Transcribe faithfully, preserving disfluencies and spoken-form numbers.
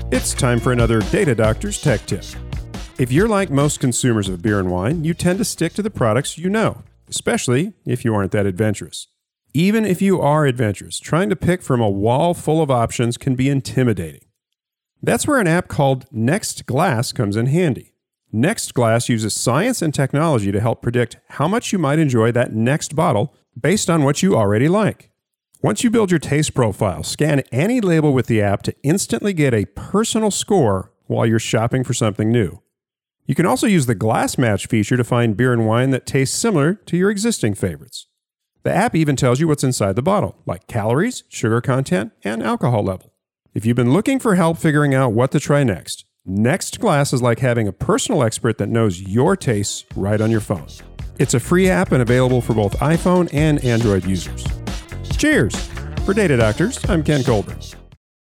It's time for another Data Doctor's Tech Tip. If you're like most consumers of beer and wine, you tend to stick to the products you know, especially if you aren't that adventurous. Even if you are adventurous, trying to pick from a wall full of options can be intimidating. That's where an app called NextGlass comes in handy. NextGlass uses science and technology to help predict how much you might enjoy that next bottle based on what you already like. Once you build your taste profile, scan any label with the app to instantly get a personal score while you're shopping for something new. You can also use the Glass Match feature to find beer and wine that taste similar to your existing favorites. The app even tells you what's inside the bottle, like calories, sugar content, and alcohol level. If you've been looking for help figuring out what to try next, NextGlass is like having a personal expert that knows your tastes right on your phone. It's a free app and available for both iPhone and Android users. Cheers! For Data Doctors, I'm Ken Colburn.